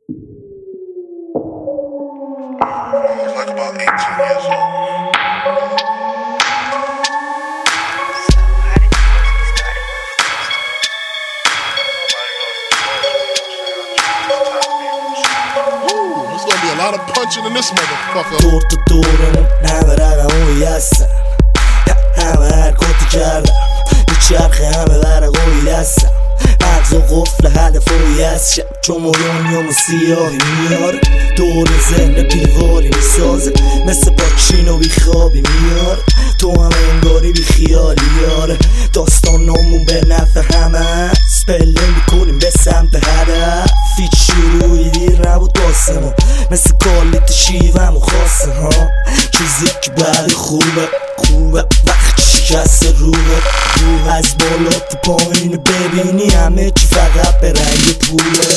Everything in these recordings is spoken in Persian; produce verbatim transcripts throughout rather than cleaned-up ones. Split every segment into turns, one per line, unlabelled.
like about eighteen years old. A lot of punching in this motherfucker.
دور تو دورمون همه رقموی هستن، همه حرکاتی کردم میچرخه همه ورقوی دستم، مغز و قفل هدفوی هست شب چون دنیامو سیاهی میاره، دور ذهن بیواری میسازه مثل پاچینو بیخوابی میاره، تو هم انگاری بی خیالی یاره، داستانامون به نفع همه هست، پله میکنیم به سمت هدف، هیچ شروعی دیر نبود واسمون مثل کالیت شیوهم و خاصه ها، چیزی که بعد خوبه خوبه وقت شکست روحه روح، از بالا تو پایین ببینی همه چی فقط به رنگ پوله،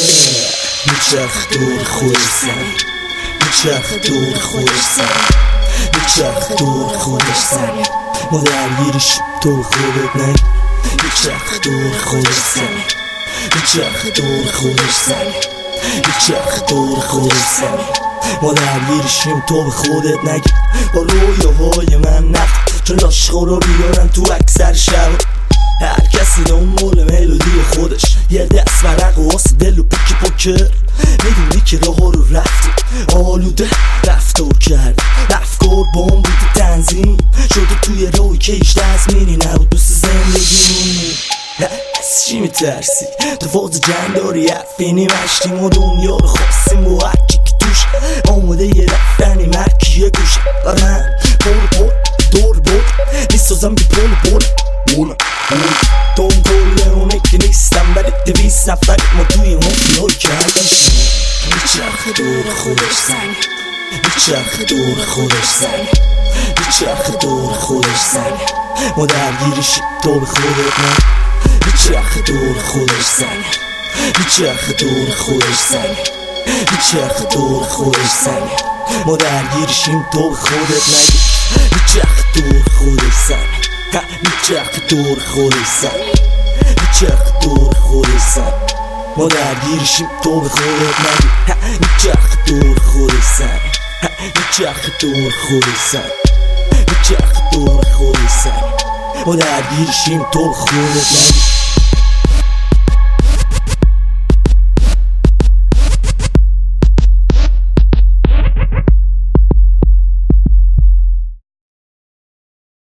میچرخ دور خودش زنی، میچرخ دور خودش زنی، میچرخ دور خودش زنی، ما درگیرش تو خودت نگی، میچرخ دور خودش زنی، میچرخ دور خودش زنی، میچرخ دور خودش زنی، ما درگیرشیم تو به خودت نگی، با رویاهای من نفت چون لاشخورا بیارن تو اکثر شب، هر کسی دنبال ملودی خودش، یه دست ورق و واسه دل و پیک پوکر، میدونی که راه رو رفتی آلوده رفتار کرد، افکار بام بود تنظیم شده توی روی که هیچ تضمینی نبود دوست زندگی، از چی میترسی؟ تو فاز جنگ داری افینی مشتیم و دنیا رو خواستیم و هرکی که توش آمده یه رفتنی مرکی یه گوشه و من پول پول دور بود میسازم بی پول پول پول پول دوم کل اونه که نیستم ولی دویست نفر ما توی مافیای کردیم، میچرخ دور خودش زنی، میچرخ دور خودش زنی، میچرخ دور خودش زنی، ما درگیرشیم تو به خودت نه، میچرخ دور خودش زنی، میچرخ دور خودش زنی، میچرخ دور خودش زنی، ما درگیرشیم تو به خودت نگی، میچرخ دور خودش زنی، میچرخ دور خودش زنی، میچرخ دور خودش زنی، ما درگیرشیم تو به خودت نگی، میچرخ دور خودش زنی، میچرخ دور خودش زنی، میچرخ دور خودش زنی، ما درگیرشیم تو به خودت نگی.